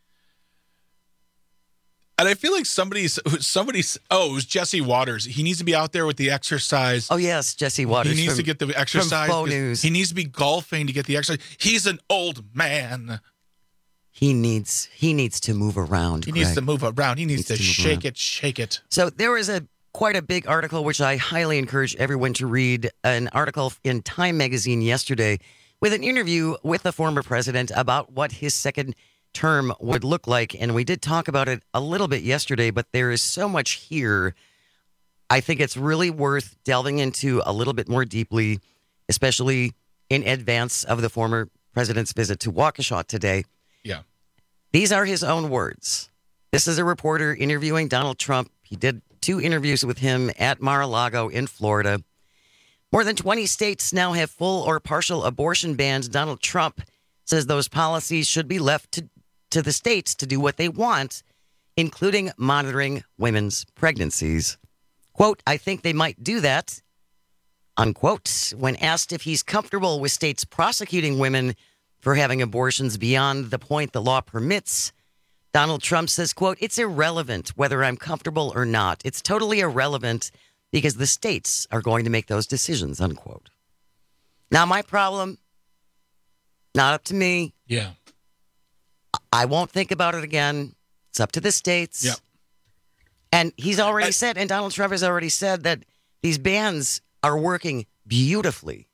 And I feel like somebody's, it was Jesse Waters. He needs to be out there with the exercise. Oh, yes, Jesse Waters. He needs to get the exercise. From Faux News. He needs to be golfing to get the exercise. He's an old man. He needs to move around. He needs to move around. He needs to shake it. So there was quite a big article, which I highly encourage everyone to read, an article in Time magazine yesterday with an interview with the former president about what his second term would look like. And we did talk about it a little bit yesterday, but there is so much here. I think it's really worth delving into a little bit more deeply, especially in advance of the former president's visit to Waukesha today. Yeah. These are his own words. This is a reporter interviewing Donald Trump. He did 2 interviews with him at Mar-a-Lago in Florida. More than 20 states now have full or partial abortion bans. Donald Trump says those policies should be left to the states to do what they want, including monitoring women's pregnancies. Quote, I think they might do that, unquote. When asked if he's comfortable with states prosecuting women for having abortions beyond the point the law permits, Donald Trump says, quote, it's irrelevant whether I'm comfortable or not. It's totally irrelevant because the states are going to make those decisions, unquote. Now, my problem, not up to me. Yeah. I won't think about it again. It's up to the states. Yep. And he's already said, and Donald Trump has already said that these bans are working beautifully.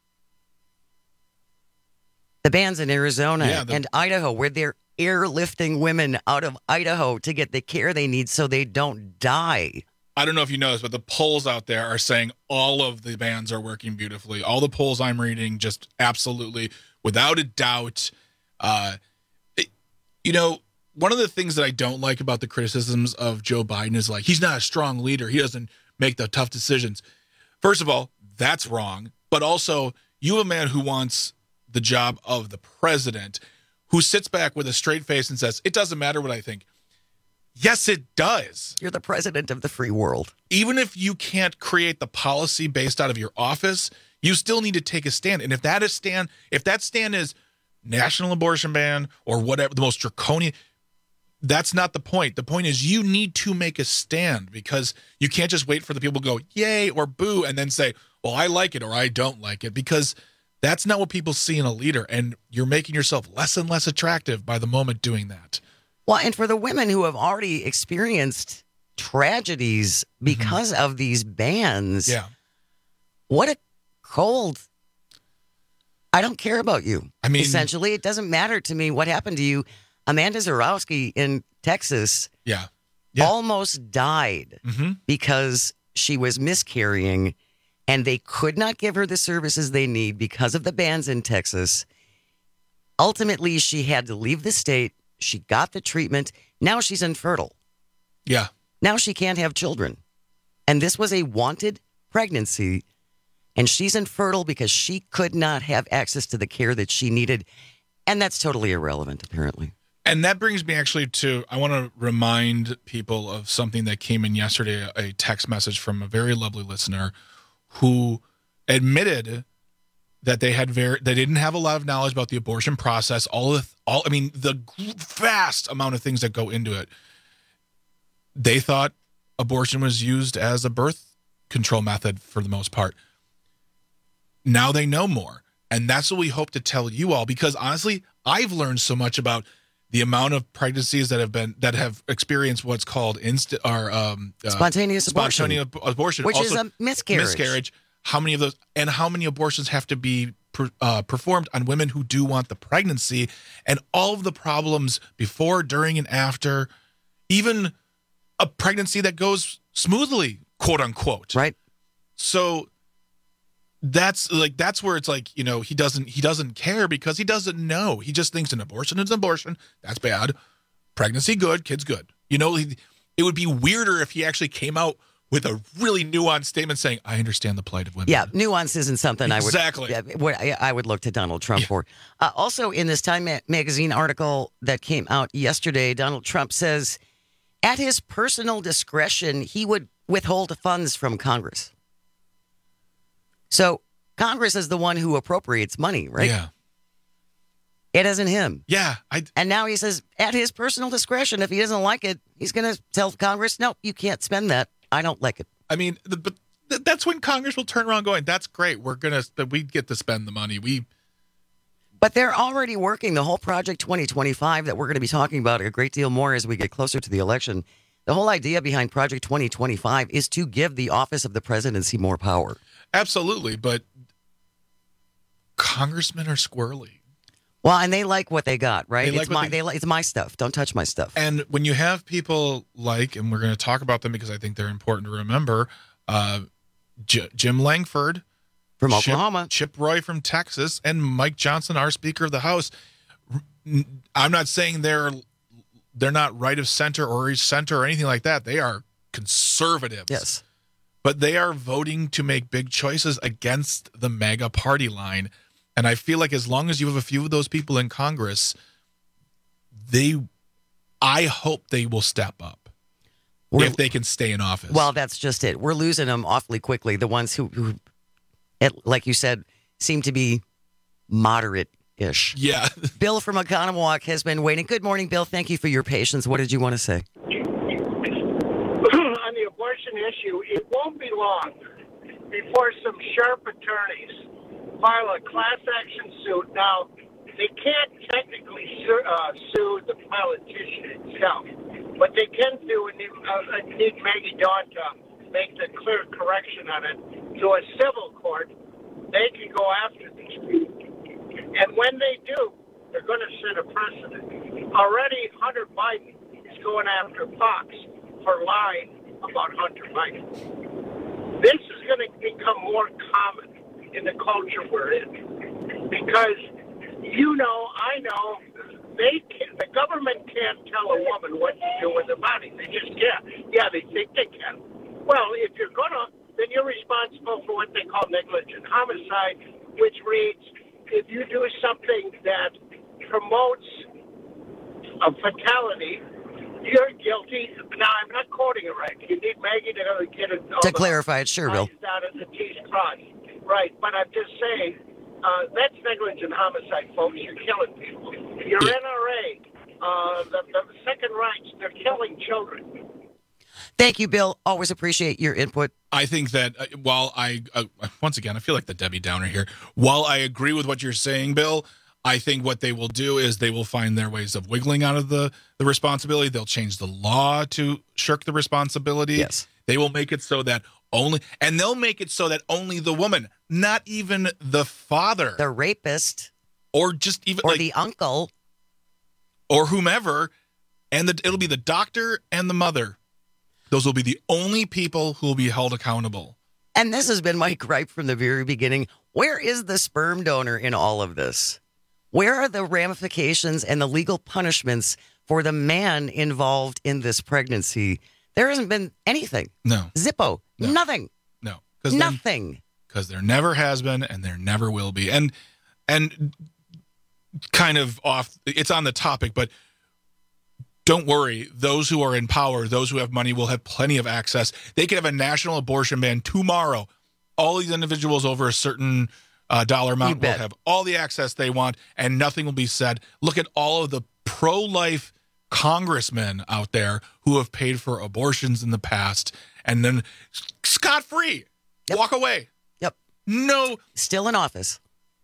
The bans in Arizona and Idaho, where they're airlifting women out of Idaho to get the care they need so they don't die. I don't know if you noticed, but the polls out there are saying all of the bans are working beautifully. All the polls I'm reading, just absolutely, without a doubt. One of the things that I don't like about the criticisms of Joe Biden is like, he's not a strong leader. He doesn't make the tough decisions. First of all, that's wrong. But also, you have a man who wants the job of the president, who sits back with a straight face and says, it doesn't matter what I think. Yes, it does. You're the president of the free world. Even if you can't create the policy based out of your office, you still need to take a stand. And if that stand is national abortion ban or whatever, the most draconian, that's not the point. The point is you need to make a stand, because you can't just wait for the people to go yay or boo and then say, well, I like it or I don't like it, because that's not what people see in a leader. And you're making yourself less and less attractive by the moment doing that. Well, and for the women who have already experienced tragedies because of these bans, what a cold, I don't care about you. I mean, essentially, it doesn't matter to me what happened to you. Amanda Zarowski in Texas almost died because she was miscarrying, and they could not give her the services they need because of the bans in Texas. Ultimately, she had to leave the state. She got the treatment. Now she's infertile. Yeah. Now she can't have children. And this was a wanted pregnancy, and she's infertile because she could not have access to the care that she needed. And that's totally irrelevant, apparently. And that brings me actually to, I want to remind people of something that came in yesterday, a text message from a very lovely listener who admitted that they didn't have a lot of knowledge about the abortion process, the vast amount of things that go into it. They thought abortion was used as a birth control method for the most part. Now they know more. And that's what we hope to tell you all, because honestly, I've learned so much about the amount of pregnancies that have experienced what's called spontaneous abortion, which is a miscarriage. How many of those, and how many abortions have to be performed on women who do want the pregnancy, and all of the problems before, during, and after, even a pregnancy that goes smoothly, quote unquote. Right. So that's where it's like, he doesn't care because he doesn't know. He just thinks an abortion is an abortion. That's bad. Pregnancy, good. Kids, good. It would be weirder if he actually came out with a really nuanced statement saying, I understand the plight of women. Yeah, nuance isn't something I would look to Donald Trump for. Also, in this Time magazine article that came out yesterday, Donald Trump says, at his personal discretion, he would withhold funds from Congress. So Congress is the one who appropriates money, right? Yeah. It isn't him. Yeah. And now he says, at his personal discretion, if he doesn't like it, he's going to tell Congress, no, you can't spend that. I don't like it. I mean, but that's when Congress will turn around going, that's great. We get to spend the money. But they're already working the whole Project 2025 that we're going to be talking about a great deal more as we get closer to the election. The whole idea behind Project 2025 is to give the office of the presidency more power. Absolutely. But congressmen are squirrely. Well, and they like what they got, right? It's my stuff. Don't touch my stuff. And when you have people like, and we're going to talk about them because I think they're important to remember, Jim Langford from Oklahoma, Chip Roy from Texas, and Mike Johnson, our Speaker of the House. I'm not saying they're not right of center or center or anything like that. They are conservatives. Yes. But they are voting to make big choices against the MAGA party line. And I feel like as long as you have a few of those people in Congress, I hope they will step up if they can stay in office. Well, that's just it. We're losing them awfully quickly. The ones who like you said, seem to be moderate-ish. Yeah. Bill from Oconomowoc has been waiting. Good morning, Bill. Thank you for your patience. What did you want to say? On the abortion issue, it won't be long before some sharp attorneys file a class action suit. Now, they can't technically sue the politician itself, What they can do, and need Maggie Dawn to make the clear correction on it, to a civil court, they can go after these people. And when they do, they're going to set a precedent. Already, Hunter Biden is going after Fox for lying about Hunter Biden. This is going to become more common in the culture we're in. Because, I know, the government can't tell a woman what to do with her body. They just can't. Yeah, they think they can. Well, if you're going to, then you're responsible for what they call negligent homicide, which reads, if you do something that promotes a fatality, you're guilty. Now, I'm not quoting it right. You need Maggie to get it. To clarify it, sure, Bill. Down at the T's crossed. Right, but I'm just saying, that's negligent homicide, folks. You're killing people. Your NRA, the second rights, they're killing children. Thank you, Bill. Always appreciate your input. I think that while once again, I feel like the Debbie Downer here. While I agree with what you're saying, Bill, I think what they will do is they will find their ways of wiggling out of the responsibility. They'll change the law to shirk the responsibility. Yes. They will make it so that they'll make it so that only the woman, not even the father, the rapist, or just even or the uncle, or whomever, and it'll be the doctor and the mother. Those will be the only people who will be held accountable. And this has been my gripe from the very beginning. Where is the sperm donor in all of this? Where are the ramifications and the legal punishments for the man involved in this pregnancy? There hasn't been anything. No. Zippo. No. Nothing. No. Nothing. Because there never has been and there never will be. And kind of off, it's on the topic, but don't worry. Those who are in power, those who have money will have plenty of access. They could have a national abortion ban tomorrow. All these individuals over a certain dollar amount will have all the access they want and nothing will be said. Look at all of the pro-life congressmen out there who have paid for abortions in the past and then scot-free. Yep. Walk away. Yep. No. Still in office.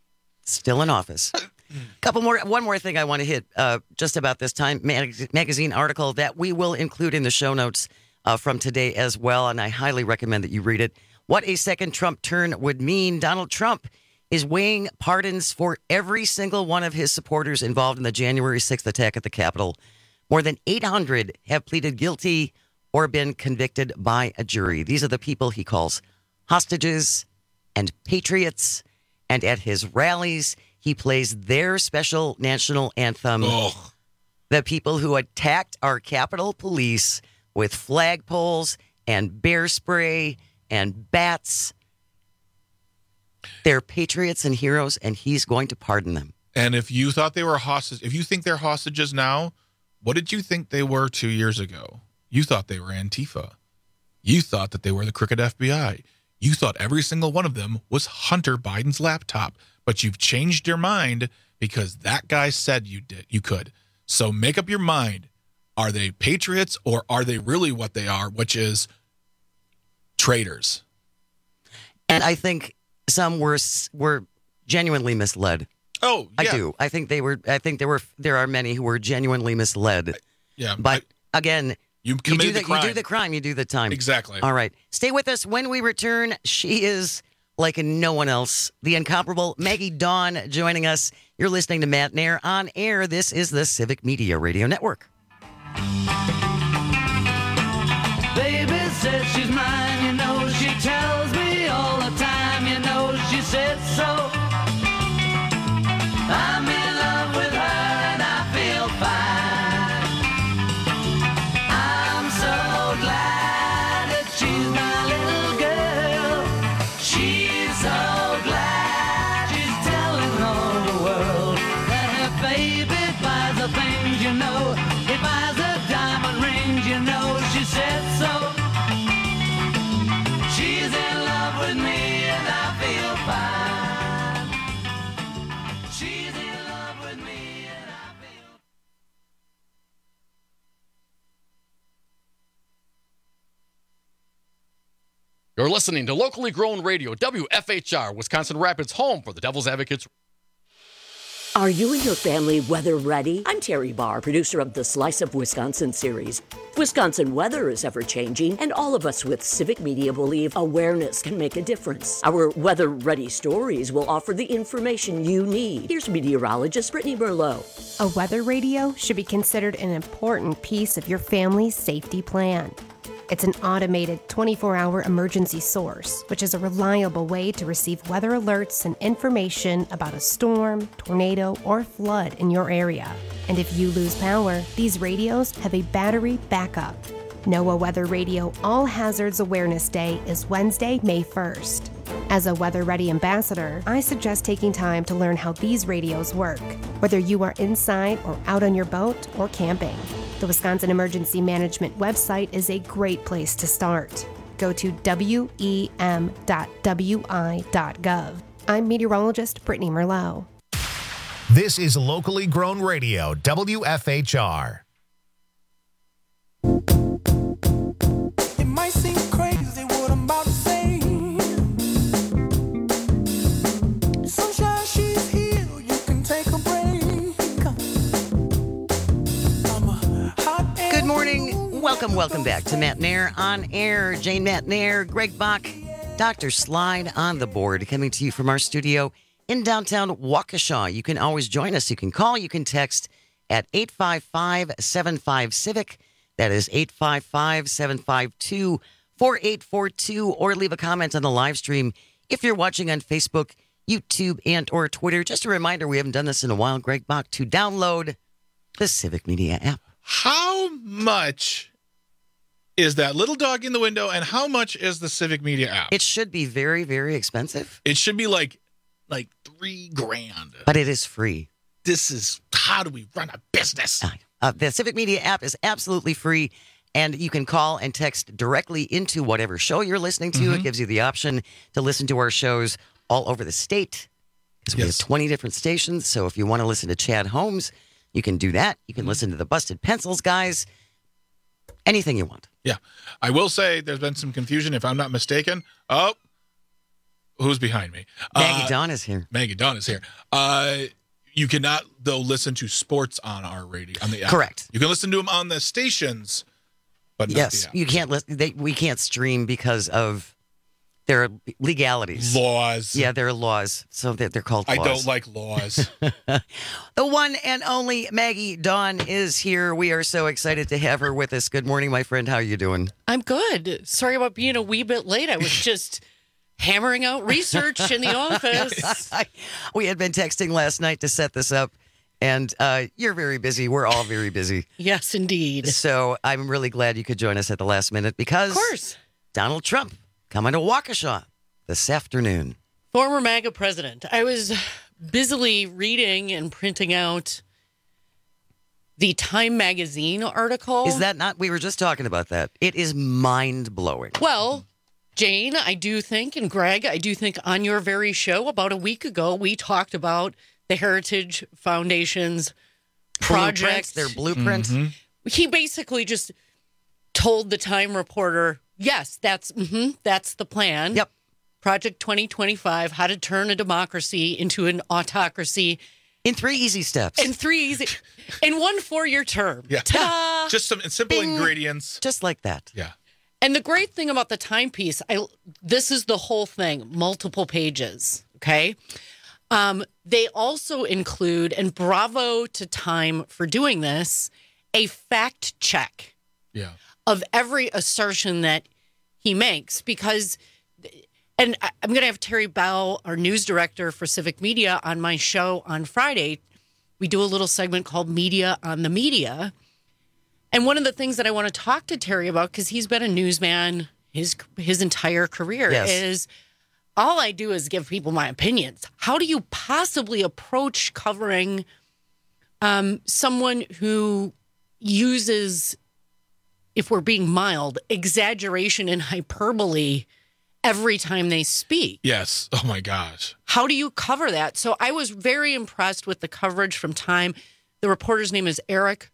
One more thing I want to hit just about this Time magazine article that we will include in the show notes from today as well, and I highly recommend that you read it. What a second Trump turn would mean. Donald Trump is weighing pardons for every single one of his supporters involved in the January 6th attack at the Capitol. More than 800 have pleaded guilty or been convicted by a jury. These are the people he calls hostages and patriots, and at his rallies, he plays their special national anthem. Oh. The people who attacked our Capitol Police with flagpoles and bear spray and bats. They're patriots and heroes, and he's going to pardon them. And if you thought they were hostages, if you think they're hostages now, what did you think they were 2 years ago? You thought they were Antifa. You thought that they were the crooked FBI. You thought every single one of them was Hunter Biden's laptop. But you've changed your mind because that guy said you could. So make up your mind. Are they patriots or are they really what they are, which is traitors? And I think some were genuinely misled. Oh, yeah. I do. I think there are many who were genuinely misled. Yeah. But again, you do the crime, you do the time. Exactly. All right. Stay with us when we return. She is like no one else. The incomparable Maggie Dawn joining us. You're listening to Matt Nair on air. This is the Civic Media Radio Network. Baby says she's mine, you know she tells me all the time, you know she said so. I'm in love with her and I feel fine. I'm so glad that she's my little girl. She's so glad she's telling all the world that her baby buys the things, you know. He buys her diamond rings, you know she said so. She's in love with me and I feel fine. She's in love with me and I feel. You're listening to locally grown radio, WFHR, Wisconsin Rapids, home for the Devil's Advocates. Are you and your family weather ready? I'm Terry Barr, producer of the Slice of Wisconsin series. Wisconsin weather is ever-changing, and all of us with Civic Media believe awareness can make a difference. Our weather-ready stories will offer the information you need. Here's meteorologist Brittany Merlot. A weather radio should be considered an important piece of your family's safety plan. It's an automated 24-hour emergency source, which is a reliable way to receive weather alerts and information about a storm, tornado, or flood in your area. And if you lose power, these radios have a battery backup. NOAA Weather Radio All Hazards Awareness Day is Wednesday, May 1st. As a Weather Ready ambassador, I suggest taking time to learn how these radios work, whether you are inside or out on your boat or camping. The Wisconsin Emergency Management website is a great place to start. Go to wem.wi.gov. I'm meteorologist Brittany Merlot. This is locally grown radio, WFHR. It might seem crazy what I'm about to say. Sunshine, she's here. You can take a break. Good morning. Welcome back to Matt Nair on air. Jane Matt Nair, Greg Bach, Dr. Slide on the board, coming to you from our studio in downtown Waukesha. You can always join us. You can call, you can text at 855-75-CIVIC. That is 855-752-4842, or leave a comment on the live stream if you're watching on Facebook, YouTube, and or Twitter. Just a reminder, we haven't done this in a while, Greg Bach, to download the Civic Media app. How much is that little dog in the window, and how much is the Civic Media app? It should be very, very expensive. It should be like $3,000. But it is free. This is how do we run a business? The Civic Media app is absolutely free, and you can call and text directly into whatever show you're listening to. It gives you the option to listen to our shows all over the state, because we have 20 different stations. So if you want to listen to Chad Holmes, you can do that. You can listen to the Busted Pencils guys, anything you want. Yeah. I will say there's been some confusion, if I'm not mistaken. Oh, who's behind me? Maggie Dawn is here. Maggie Dawn is here. You cannot, though, listen to sports on our radio, on the app. Correct. You can listen to them on the stations, but not the app. You can't listen. We can't stream because of their legalities. Laws. Yeah, there are laws. So they're called laws. I don't like laws. The one and only Maggie Dawn is here. We are so excited to have her with us. Good morning, my friend. How are you doing? I'm good. Sorry about being a wee bit late. I was just hammering out research in the office. We had been texting last night to set this up, and you're very busy. We're all very busy. Yes, indeed. So I'm really glad you could join us at the last minute, because of course, Donald Trump coming to Waukesha this afternoon. Former MAGA president. I was busily reading and printing out the Time magazine article. Is that not? We were just talking about that. It is mind-blowing. Well, Jane, I do think, and Greg, I do think on your very show about a week ago, we talked about the Heritage Foundation's project. Their blueprint. He basically just told the Time reporter, yes, that's the plan. Yep. Project 2025, how to turn a democracy into an autocracy. In 3 easy steps. In 1 4-year term. Yeah. Ta-da! Just some simple ingredients. Just like that. Yeah. And the great thing about the Time piece, this is the whole thing, multiple pages, okay? They also include, and bravo to Time for doing this, a fact check of every assertion that he makes, because, and I'm going to have Terry Bell, our news director for Civic Media, on my show on Friday. We do a little segment called Media on the Media. And one of the things that I want to talk to Terry about, because he's been a newsman his entire career, is all I do is give people my opinions. How do you possibly approach covering someone who uses, if we're being mild, exaggeration and hyperbole every time they speak? Yes. Oh, my gosh. How do you cover that? So I was very impressed with the coverage from Time. The reporter's name is Eric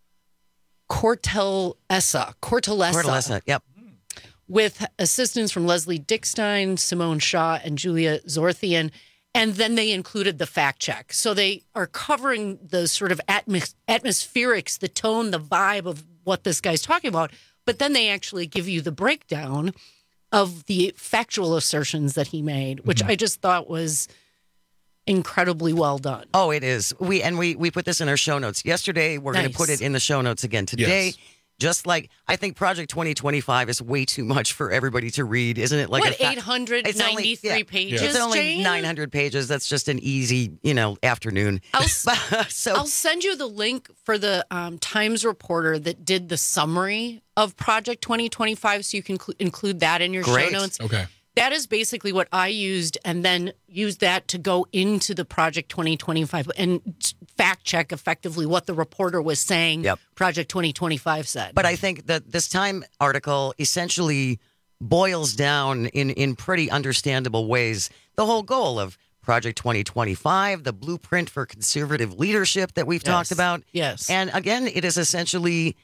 Cortellessa, yep. With assistance from Leslie Dickstein, Simone Shaw, and Julia Zorthian. And then they included the fact check. So they are covering the sort of atmospherics, the tone, the vibe of what this guy's talking about. But then they actually give you the breakdown of the factual assertions that he made, which I just thought was incredibly well done. Oh, it is. We put this in our show notes yesterday. We're going to put it in the show notes again today. Yes. Just like, I think Project 2025 is way too much for everybody to read, isn't it? Like what, 893 pages, It's only Jane? 900 pages. That's just an easy, afternoon. I'll send you the link for the Times reporter that did the summary of Project 2025, so you can include that in your show notes. Okay. That is basically what I used, and then used that to go into the Project 2025 and fact check effectively what the reporter was saying Project 2025 said. But I think that this Time article essentially boils down in pretty understandable ways the whole goal of Project 2025, the blueprint for conservative leadership that we've talked about. Yes. And again, it is essentially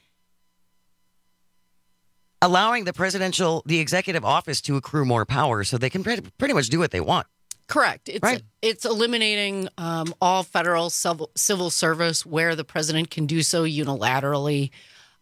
allowing the executive office to accrue more power so they can pretty much do what they want. Correct. It's eliminating all federal civil service where the president can do so unilaterally.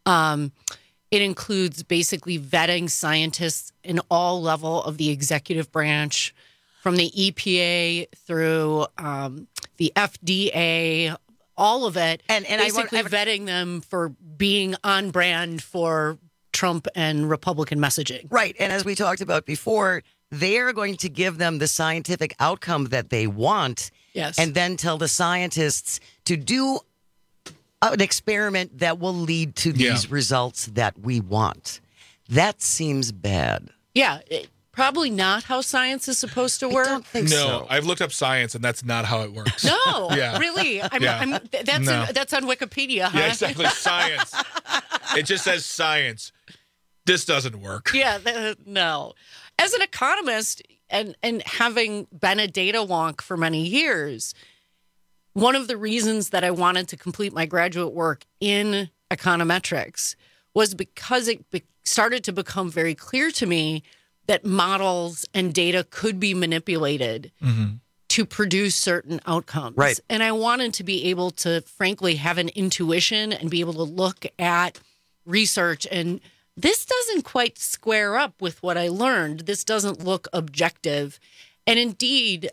It includes basically vetting scientists in all level of the executive branch, from the EPA through the FDA, all of it, and basically vetting them for being on brand for Trump and Republican messaging. Right. And as we talked about before, they're going to give them the scientific outcome that they want. Yes. And then tell the scientists to do an experiment that will lead to these results that we want. That seems bad. Yeah. Probably not how science is supposed to work. I don't think so. I've looked up science, and that's not how it works. No, Yeah. really. Yeah. That's on Wikipedia, huh? Yeah, exactly. Science. It just says science. This doesn't work. Yeah, no. As an economist and having been a data wonk for many years, one of the reasons that I wanted to complete my graduate work in econometrics was because it started to become very clear to me that models and data could be manipulated to produce certain outcomes. Right. And I wanted to be able to, frankly, have an intuition and be able to look at research and this doesn't quite square up with what I learned. This doesn't look objective. And indeed,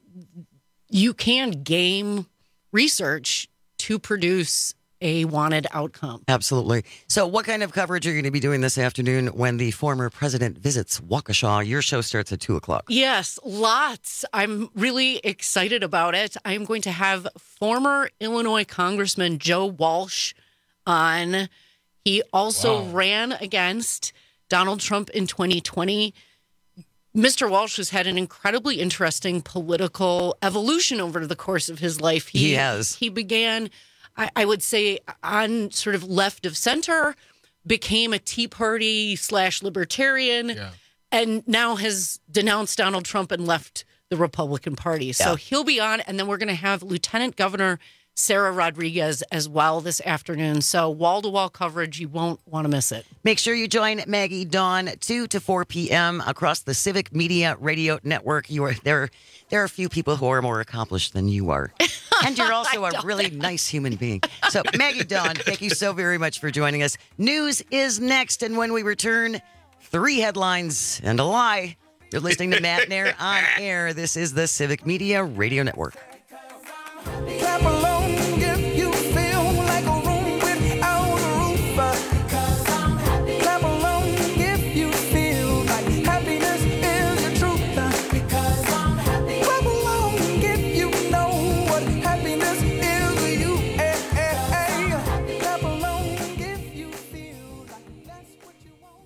you can game research to produce a wanted outcome. Absolutely. So what kind of coverage are you going to be doing this afternoon when the former president visits Waukesha? Your show starts at 2 o'clock. Yes, lots. I'm really excited about it. I'm going to have former Illinois Congressman Joe Walsh on. He also ran against Donald Trump in 2020. Mr. Walsh has had an incredibly interesting political evolution over the course of his life. He has. He began, I would say, on sort of left of center, became a Tea Party / libertarian, and now has denounced Donald Trump and left the Republican Party. So he'll be on, and then we're going to have Lieutenant Governor Sarah Rodriguez as well this afternoon. So wall-to-wall coverage, you won't want to miss it. Make sure you join Maggie Dawn 2 to 4 p.m. across the Civic Media Radio Network. There are a few people who are more accomplished than you are. And you're also a really nice human being. So Maggie Dawn, thank you so very much for joining us. News is next, and when we return, 3 headlines and a lie. You're listening to Matt Nair on air. This is the Civic Media Radio Network. Clap along if you feel like a room without a roof. Clap along if you feel like happiness is the truth. Because I'm happy. Clap along if you know what happiness is to you. Clap along if you feel like that's what you want.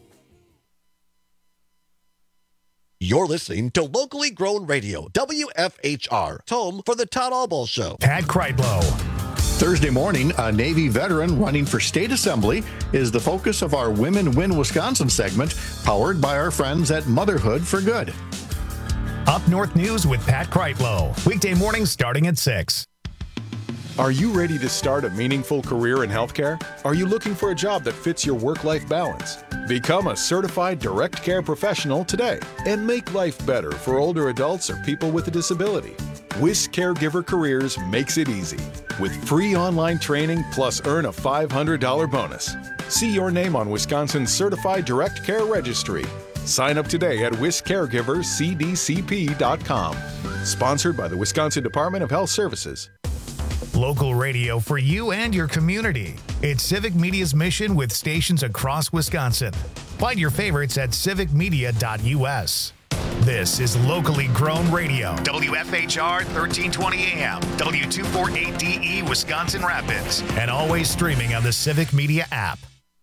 You're listening to locally grown radio, WFHR, home for the Todd Alball Show. Pat Kreitlow. Thursday morning, a Navy veteran running for state assembly is the focus of our Women Win Wisconsin segment, powered by our friends at Motherhood for Good. Up North News with Pat Kreitlow. Weekday mornings starting at 6. Are you ready to start a meaningful career in healthcare? Are you looking for a job that fits your work-life balance? Become a certified direct care professional today and make life better for older adults or people with a disability. WIS Caregiver Careers makes it easy with free online training plus earn a $500 bonus. See your name on Wisconsin's Certified Direct Care Registry. Sign up today at wiscaregivercdcp.com. Sponsored by the Wisconsin Department of Health Services. Local radio for you and your community. It's Civic Media's mission with stations across Wisconsin. Find your favorites at civicmedia.us. This is locally grown radio. WFHR 1320 AM, W248DE Wisconsin Rapids, and always streaming on the Civic Media app.